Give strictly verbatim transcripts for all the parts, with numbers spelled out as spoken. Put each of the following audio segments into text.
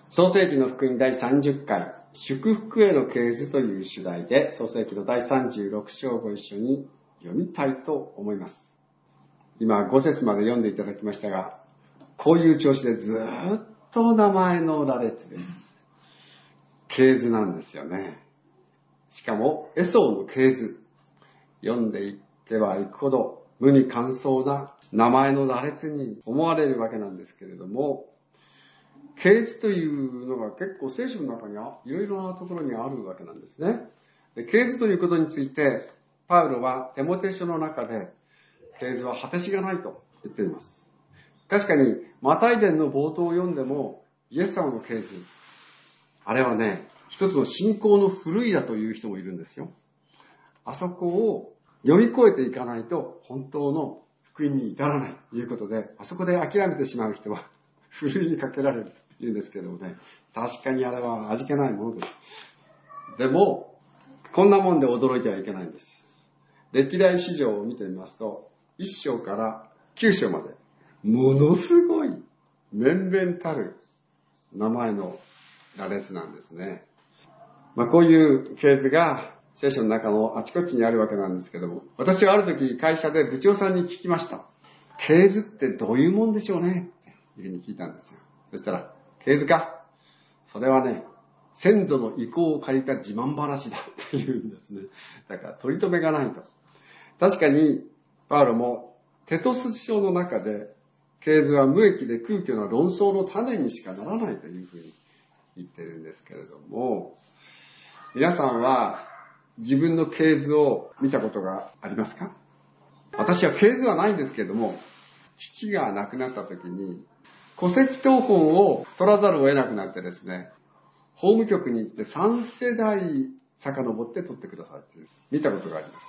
創世記の福音第さんじゅっかい、祝福への系図という主題で、創世記の第さんじゅうろく章をご一緒に読みたいと思います。今ご節まで読んでいただきましたが、こういう調子でずっと名前の羅列です。系図なんですよね。しかもエソーの系図。読んでいけばいくほど無に乾燥な名前の羅列に思われるわけなんですけれども、系図というのが結構聖書の中にはいろいろなところにあるわけなんですね。で、系図ということについてパウロはテモテ書の中で系図は果てしがないと言っています。確かにマタイ伝の冒頭を読んでもイエス様の系図、あれはね、一つの信仰の古いだという人もいるんですよ。あそこを読み越えていかないと本当の福音に至らないということで、あそこで諦めてしまう人はふるいにかけられると言うんですけれどもね、確かにあれは味気ないものです。でもこんなもんで驚いてはいけないんです。歴代史上を見てみますと、いっ章からきゅう章までものすごい面々たる名前の羅列なんですね。まあ、こういう系図が聖書の中のあちこちにあるわけなんですけども、私はある時会社で部長さんに聞きました。系図ってどういうもんでしょうねっていうふうに聞いたんですよ。そしたら、系図か、それはね、先祖の意向を借りた自慢話だっていうんですね。だから取り留めがないと。確かにパウロもテトス書の中で、系図は無益で空虚な論争の種にしかならないというふうに言ってるんですけれども、皆さんは自分の系図を見たことがありますか？私は系図はないんですけれども、父が亡くなった時に戸籍謄本を取らざるを得なくなってですね、法務局に行ってさん世代遡って取ってくださいって見たことがあります。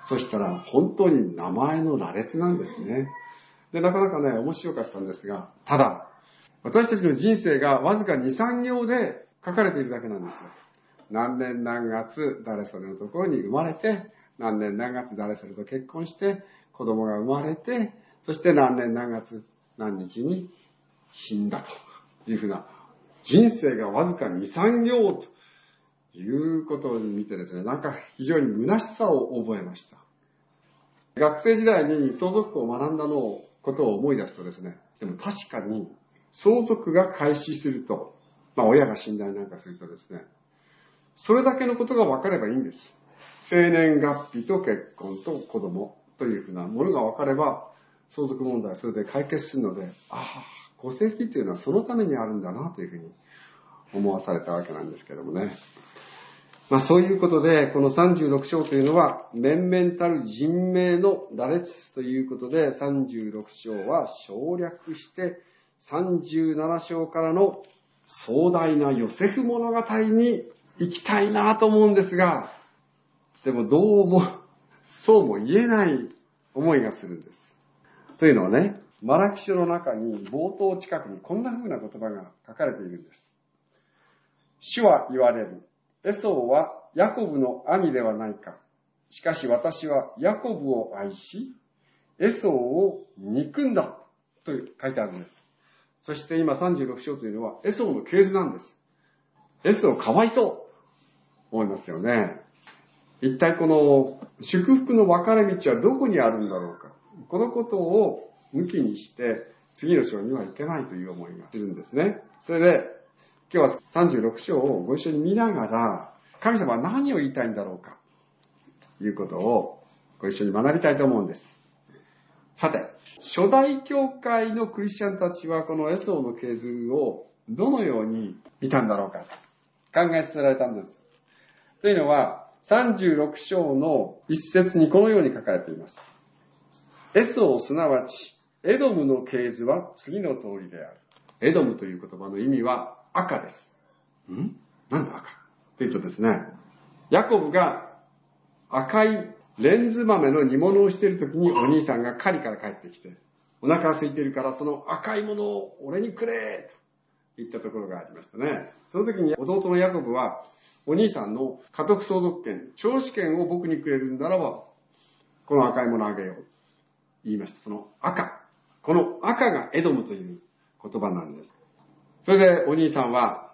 そしたら本当に名前の羅列なんですね。で、なかなかね、面白かったんですが、ただ私たちの人生がわずかに、さん行で書かれているだけなんですよ。何年何月誰それのところに生まれて、何年何月誰それと結婚して子供が生まれて、そして何年何月何日に死んだというふうな、人生がわずかに、さん行ということを見てですね、なんか非常に虚しさを覚えました。学生時代に相続を学んだのをことを思い出すとですね、でも確かに相続が開始すると、まあ親が死んだりなんかするとですね、それだけのことが分かればいいんです。生年月日と結婚と子供というふうなものが分かれば、相続問題はそれで解決するので、ああ、戸籍というのはそのためにあるんだなというふうに思わされたわけなんですけどもね。まあそういうことで、このさんじゅうろく章というのは、面々たる人名の羅列ということで、さんじゅうろく章は省略して、さんじゅうなな章からの壮大なヨセフ物語に行きたいなと思うんですが、でもどうも、そうも言えない思いがするんです。というのはね、マラキ書の中に冒頭近くにこんな風な言葉が書かれているんです。主は言われる。エソーはヤコブの兄ではないか。しかし私はヤコブを愛し、エソーを憎んだと書いてあるんです。そして今さんじゅうろく章というのはエソーの系図なんです。エソーかわいそう思いますよね。一体この祝福の分かれ道はどこにあるんだろうか。このことを抜きにして次の章にはいけないという思いがするんですね。それで今日はさんじゅうろく章をご一緒に見ながら、神様は何を言いたいんだろうかということをご一緒に学びたいと思うんです。さて、初代教会のクリスチャンたちはこのエソーの系図をどのように見たんだろうか考えさせられたんです。というのはさんじゅうろく章の一節にこのように書かれています。エソーすなわちエドムの系図は次の通りである。エドムという言葉の意味は赤です。ん？なんだ赤？というとですね、ヤコブが赤いレンズ豆の煮物をしている時にお兄さんが狩りから帰ってきて、お腹が空いているからその赤いものを俺にくれと言ったところがありましたね。その時に弟のヤコブはお兄さんの家督相続権、長子権を僕にくれるならば、この赤いものをあげようと言いました。その赤。この赤がエドムという言葉なんです。それでお兄さんは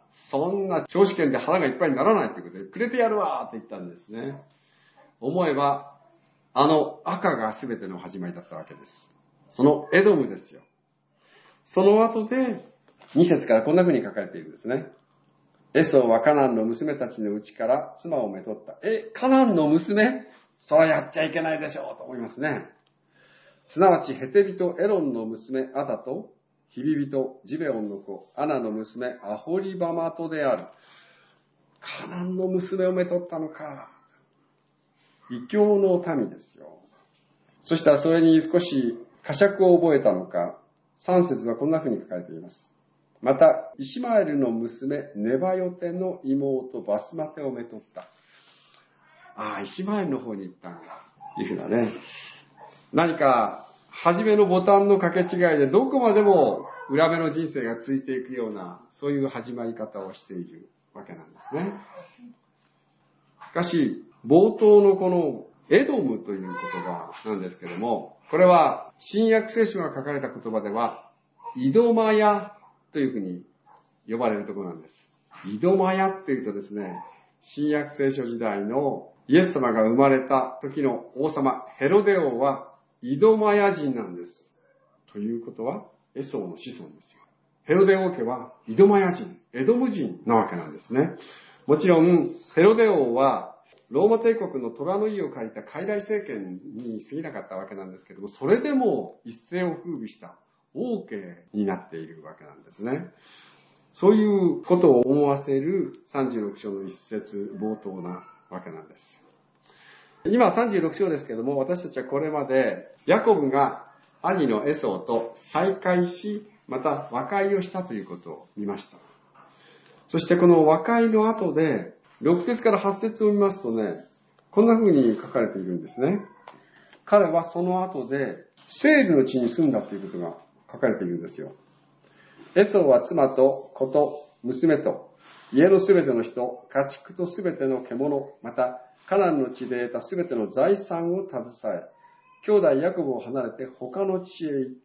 そんな長子権で腹がいっぱいにならないということで、くれてやるわって言ったんですね。思えば、あの赤が全ての始まりだったわけです。そのエドムですよ。その後で、に節からこんな風に書かれているんですね。エソウはカナンの娘たちのうちから妻をめとった。え、カナンの娘？それはやっちゃいけないでしょうと思いますね。すなわちヘテ人エロンの娘アダと、ヒビ人ジベオンの子アナの娘アホリバマトである。カナンの娘をめとったのか。異教の民ですよ。そしたらそれに少し呵責を覚えたのか、さん節はこんな風に書かれています。また、イシマエルの娘、ネバヨテの妹、バスマテをめとった。ああ、イシマエルの方に行ったんだ。というふうなね。何か、初めのボタンの掛け違いで、どこまでも裏目の人生がついていくような、そういう始まり方をしているわけなんですね。しかし、冒頭のこの、エドムという言葉なんですけども、これは、新約聖書が書かれた言葉では、イドマヤというふうに呼ばれるところなんです。イドマヤっていうとですね、新約聖書時代のイエス様が生まれた時の王様、ヘロデ王はイドマヤ人なんです。ということは、エソウの子孫ですよ。ヘロデ王家はイドマヤ人、エドム人なわけなんですね。もちろん、ヘロデ王はローマ帝国の虎の意を借りた傀儡政権に過ぎなかったわけなんですけども、それでも一世を風靡した王家になっているわけなんですね。そういうことを思わせるさんじゅうろく章の一節冒頭なわけなんです。今さんじゅうろく章ですけども、私たちはこれまでヤコブが兄のエソウと再会し、また和解をしたということを見ました。そしてこの和解の後で、ろく節からはち節を見ますとね、こんな風に書かれているんですね。彼はその後で、セールの地に住んだということが書かれているんですよ。エソウは妻と子と娘と家のすべての人、家畜とすべての獣、またカナンの地で得たすべての財産を携え、兄弟ヤコブを離れて他の地へ行った。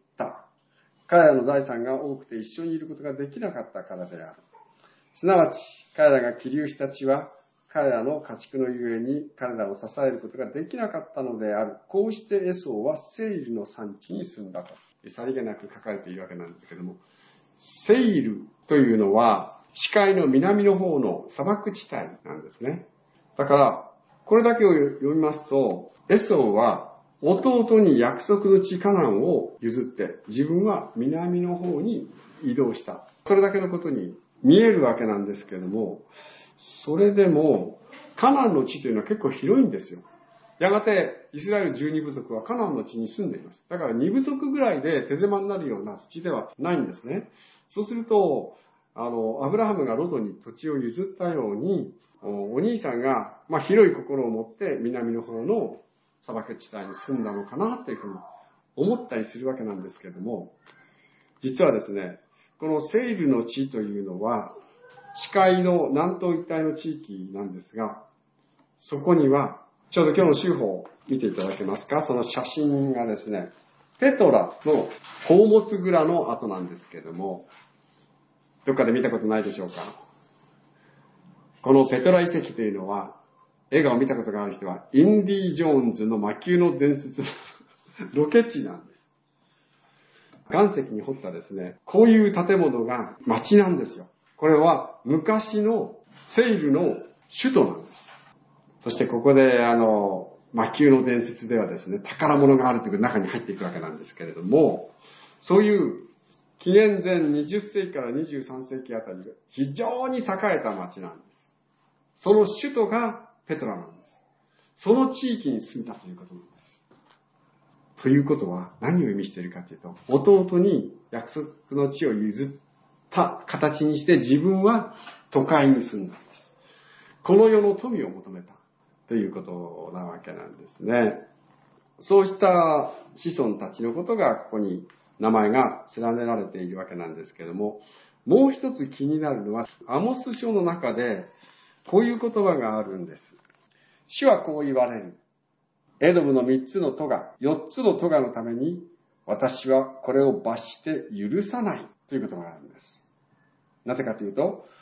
彼らの財産が多くて一緒にいることができなかったからである。すなわち彼らが起立した地は彼らの家畜のゆえに彼らを支えることができなかったのである。こうしてエソウはセイルの産地に住んだと。さりげなく書かれているわけなんですけども、セイルというのは視界の南の方の砂漠地帯なんですね。だからこれだけを読みますと、エソウは弟に約束の地カナンを譲って自分は南の方に移動した。それだけのことに見えるわけなんですけども、それでもカナンの地というのは結構広いんですよ。やがてイスラエルじゅうに部族はカナンの地に住んでいます。だからに部族ぐらいで手狭になるような土地ではないんですね。そうすると、あの、アブラハムがロトに土地を譲ったように、お兄さんが、まあ、広い心を持って南の方の砂漠地帯に住んだのかなっていうふうに思ったりするわけなんですけれども、実はですね、このセイルの地というのは、視界の南東一帯の地域なんですが、そこには、ちょうど今日の週報を見ていただけますか。その写真がですね、ペトラの宝物蔵の跡なんですけれども、どっかで見たことないでしょうか。このペトラ遺跡というのは、映画を見たことがある人は、インディ・ジョーンズの魔球の伝説のロケ地なんです。岩石に掘ったですね、こういう建物が町なんですよ。これは昔のセイルの首都なんです。そしてここであの魔球の伝説ではですね、宝物があるという中に入っていくわけなんですけれども、そういう紀元前にじゅっ世紀からにじゅうさん世紀あたりが非常に栄えた町なんです。その首都がペトラなんです。その地域に住んだということなんです。ということは何を意味しているかというと、弟に約束の地を譲った形にして自分は都会に住んだんです。この世の富を求めたということなわけなんですね。そうした子孫たちのことがここに名前が連ねられているわけなんですけども、もう一つ気になるのはアモス書の中でこういう言葉があるんです。主はこう言われる。エドムの三つのトガ、四つのトガのために私はこれを罰して許さないということがあるんです。なぜかというと、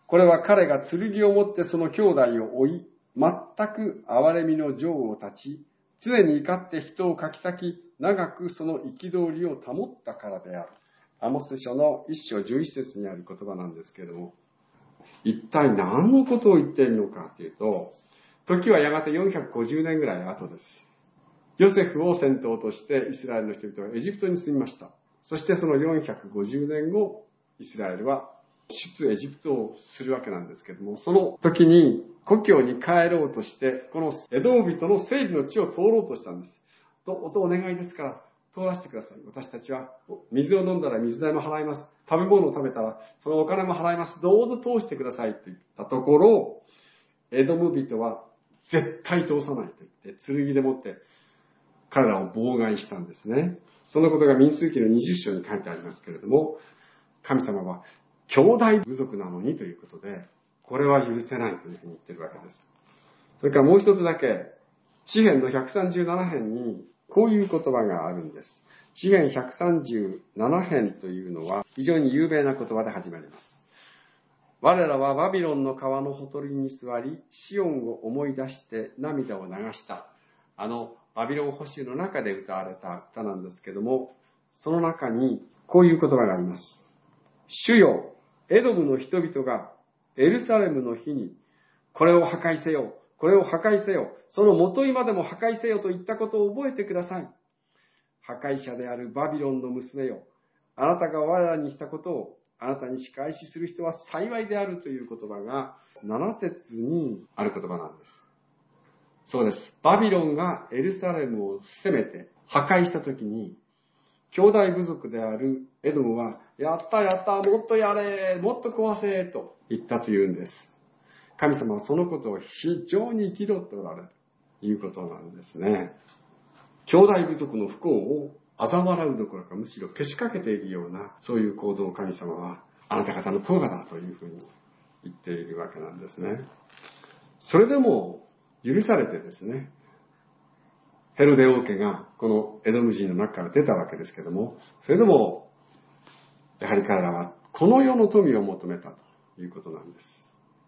これは彼が剣を持ってその兄弟を追い、全く憐れみの情を断ち、常に怒って人をかき裂き、長くその憤りを保ったからである。アモス書の一章十一節にある言葉なんですけれども、一体何のことを言っているのかというと、時はやがてよんひゃくごじゅうねんぐらい後です。ヨセフを先頭としてイスラエルの人々はエジプトに住みました。そしてそのよんひゃくごじゅうねんご、イスラエルは出エジプトをするわけなんですけれども、その時に故郷に帰ろうとして、このエドム人の聖美の地を通ろうとしたんです。どうぞお願いですから通らせてください。私たちは水を飲んだら水代も払います。食べ物を食べたらそのお金も払います。どうぞ通してくださいと言ったところ、エドム人は絶対通さないと言って、剣でもって彼らを妨害したんですね。そのことが民数記のにじゅっ章に書いてありますけれども、神様は兄弟部族なのにということで、これは許せないというふうに言ってるわけです。それからもう一つだけ、詩編のひゃくさんじゅうなな編にこういう言葉があるんです。詩編ひゃくさんじゅうなな編というのは非常に有名な言葉で始まります。我らはバビロンの川のほとりに座り、シオンを思い出して涙を流した。あのバビロン捕囚の中で歌われた歌なんですけども、その中にこういう言葉があります。主よ、エドムの人々がエルサレムの日に、これを破壊せよ、これを破壊せよ、その元井までも破壊せよと言ったことを覚えてください。破壊者であるバビロンの娘よ、あなたが我らにしたことをあなたに仕返しする人は幸いであるという言葉がなな節にある言葉なんです。そうです。バビロンがエルサレムを攻めて破壊したときに、兄弟部族であるエドムは、やったやった、もっとやれ、もっと壊せ、と言ったというんです。神様はそのことを非常に憤っておられるということなんですね。兄弟部族の不幸を嘲笑うどころか、むしろけしかけているような、そういう行動を神様は、あなた方の咎だというふうに言っているわけなんですね。それでも許されてですね、ヘロデ王家がこのエドム人の中から出たわけですけども、それでもやはり彼らはこの世の富を求めたということなんです。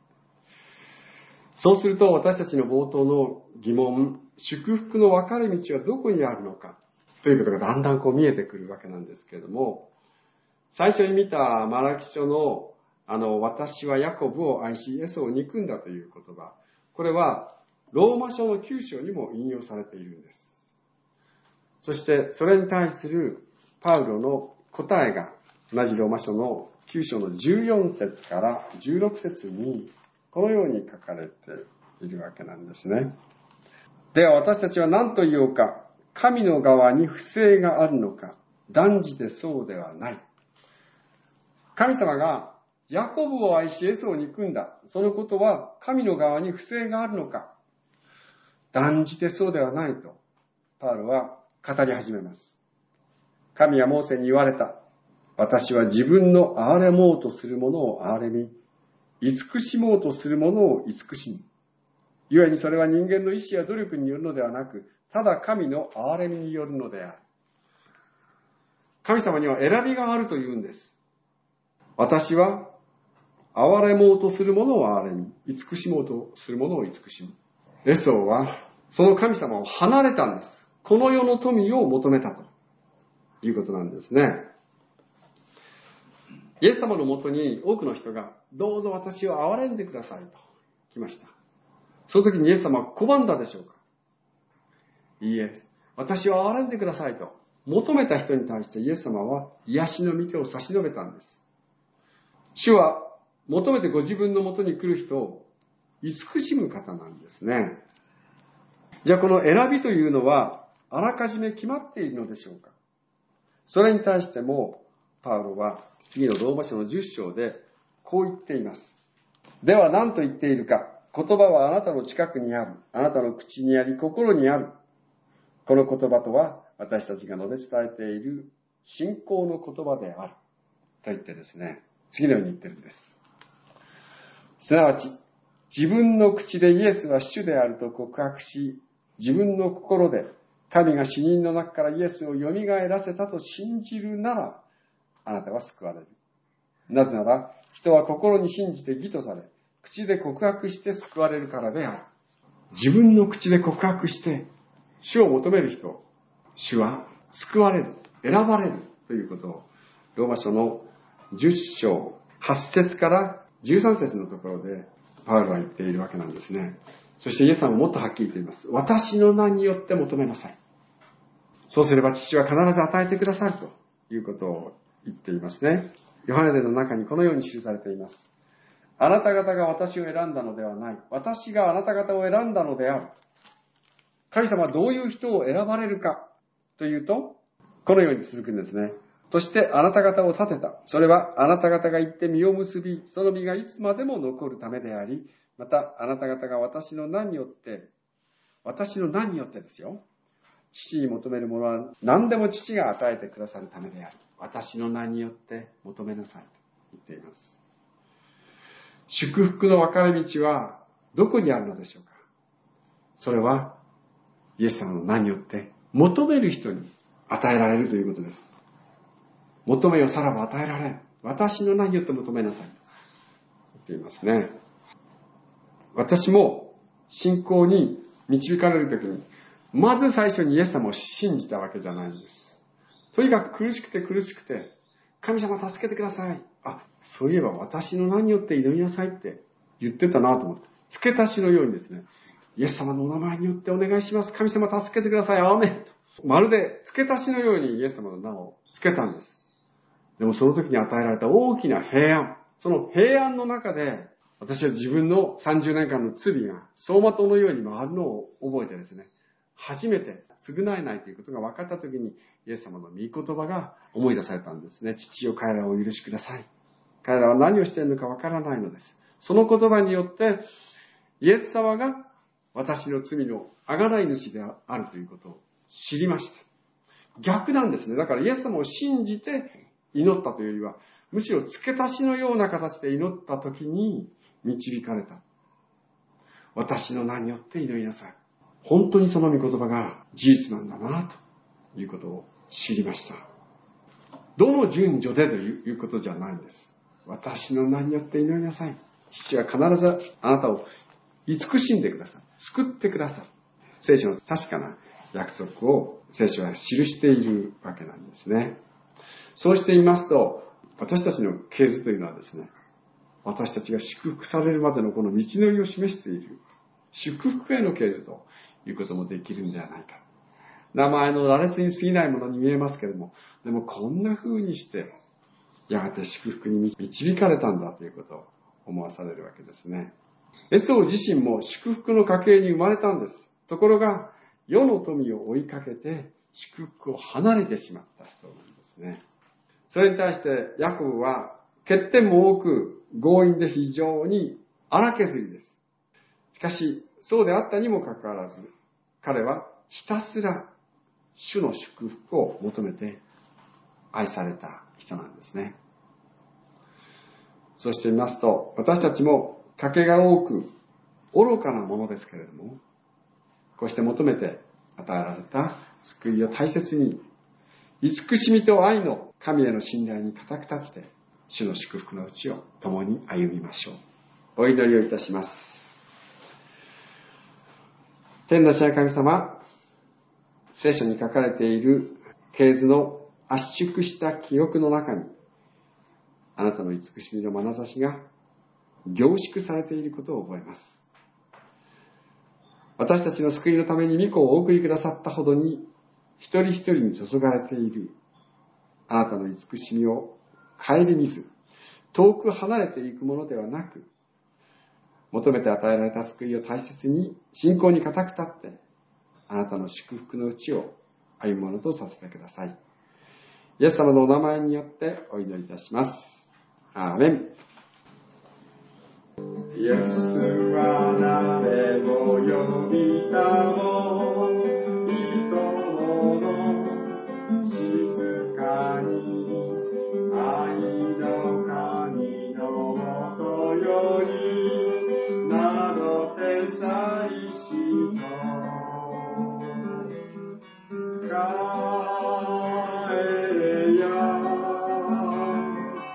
そうすると私たちの冒頭の疑問、祝福の分かれ道はどこにあるのかということがだんだんこう見えてくるわけなんですけれども、最初に見たマラキ書のあの私はヤコブを愛しエソを憎んだという言葉、これはローマ書のきゅう章にも引用されているんです。そしてそれに対するパウロの答えが同じローマ書のきゅう章のじゅうよん節からじゅうろく節にこのように書かれているわけなんですね。では私たちは何と言おうか。神の側に不正があるのか。断じてそうではない。神様がヤコブを愛しエソを憎んだ。そのことは神の側に不正があるのか。断じてそうではないとパウロは語り始めます。神はモーセに言われた。私は自分の憐れもうとするものを憐れみ、慈しもうとするものを慈しむ。故にそれは人間の意志や努力によるのではなく、ただ神の憐れみによるのである。神様には選びがあるというんです。私は憐れもうとするものを憐れみ、慈しもうとするものを慈しむ。エソーはその神様を離れたんです。この世の富を求めたということなんですね。イエス様のもとに多くの人がどうぞ私を憐れんでくださいと来ました。その時にイエス様は拒んだでしょうか。いいえ、私を憐れんでくださいと求めた人に対してイエス様は癒しの御手を差し伸べたんです。主は求めてご自分のもとに来る人を慈しむ方なんですね。じゃあこの選びというのはあらかじめ決まっているのでしょうか。それに対してもパウロは次のローマ書のじゅっ章でこう言っています。では何と言っているか。言葉はあなたの近くにある。あなたの口にあり、心にある。この言葉とは私たちが述べ伝えている信仰の言葉である。と言ってですね、次のように言ってるんです。すなわち、自分の口でイエスは主であると告白し、自分の心で神が死人の中からイエスを蘇らせたと信じるなら、あなたは救われる。 なぜなら、人は心に信じて義とされ、口で告白して救われるからである。自分の口で告白して、主を求める人、主は救われる、選ばれるということを、ローマ書のじゅっ章、はち節からじゅうさん節のところで、パウロは言っているわけなんですね。そしてイエス様ももっとはっきり言っています。私の名によって求めなさい。そうすれば父は必ず与えてくださるということを言っていますね。ヨハネ伝の中にこのように記されています。あなた方が私を選んだのではない。私があなた方を選んだのである。神様はどういう人を選ばれるかというと、このように続くんですね。そしてあなた方を立てた。それはあなた方が行って実を結び、その実がいつまでも残るためであり、またあなた方が私の名によって、私の名によってですよ。父に求めるものは何でも父が与えてくださるためである。私の名によって求めなさいと言っています。祝福の分かれ道はどこにあるのでしょうか。それはイエス様の名によって求める人に与えられるということです。求めよさらば与えられる。私の名によって求めなさいと言っていますね。私も信仰に導かれるときに、まず最初にイエス様を信じたわけじゃないんです。とにかく苦しくて苦しくて、神様助けてください。あ、そういえば私の名によって祈りなさいって言ってたなと思って、付け足しのようにですね、イエス様のお名前によってお願いします。神様助けてください。アーメンと。まるで付け足しのようにイエス様の名を付けたんです。でもその時に与えられた大きな平安。その平安の中で、私は自分のさんじゅうねんかんの罪が走馬灯のように回るのを覚えてですね、初めて償えないということが分かった時に、イエス様の御言葉が思い出されたんですね。父よ、彼らをお許しください。彼らは何をしているのか分からないのです。その言葉によって、イエス様が私の罪の贖い主であるということを知りました。逆なんですね。だからイエス様を信じて祈ったというよりは、むしろ付け足しのような形で祈った時に導かれた。私の名によって祈りなさい。本当にその御言葉が事実なんだなということを知りました。どの順序でということじゃないんです。私の名によって祈りなさい。父は必ずあなたを慈しんでくださる。救ってくださる。聖書の確かな約束を聖書は記しているわけなんですね。そうしていますと、私たちの系図というのはですね、私たちが祝福されるまでのこの道のりを示している祝福への系図ということもできるんではないか。名前の羅列に過ぎないものに見えますけれども、でもこんな風にしてやがて祝福に導かれたんだということを思わされるわけですね。エソウ自身も祝福の家系に生まれたんです。ところが世の富を追いかけて祝福を離れてしまった人なんですね。それに対してヤコブは欠点も多く強引で非常に荒削りです。しかしそうであったにもかかわらず、彼はひたすら主の祝福を求めて愛された人なんですね。そして見ますと、私たちも家計が多く愚かなものですけれども、こうして求めて与えられた救いを大切に、慈しみと愛の神への信頼に固く立って、主の祝福のうちを共に歩みましょう。お祈りをいたします。天の父なる神様、聖書に書かれている系図の圧縮した記憶の中に、あなたの慈しみの眼差しが凝縮されていることを覚えます。私たちの救いのために御子をお送りくださったほどに、一人一人に注がれているあなたの慈しみを顧みず、遠く離れていくものではなく、求めて与えられた救いを大切に、信仰に固く立って、あなたの祝福のうちを歩むものとさせてください。イエス様のお名前によってお祈りいたします。アーメン。イエスは誰を呼びたも人の静かに愛の神のもとより名の手祭司と帰れや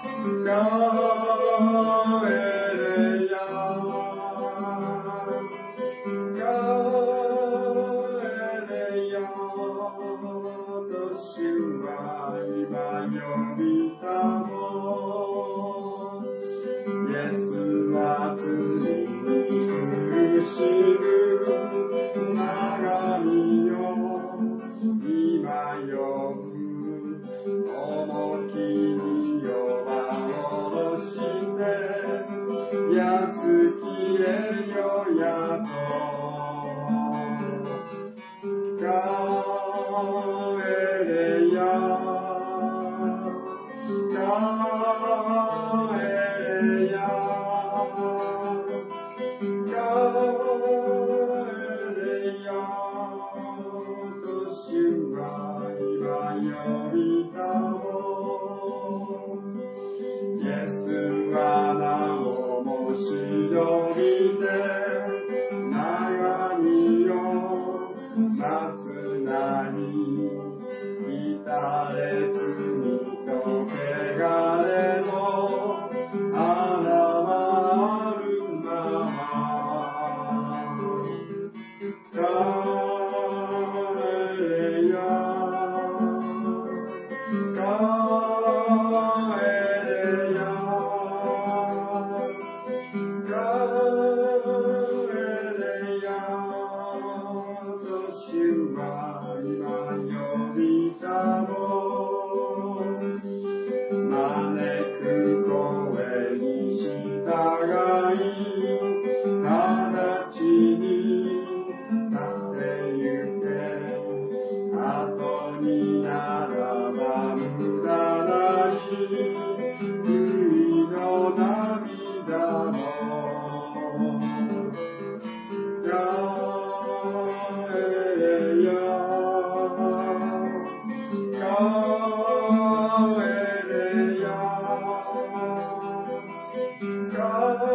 God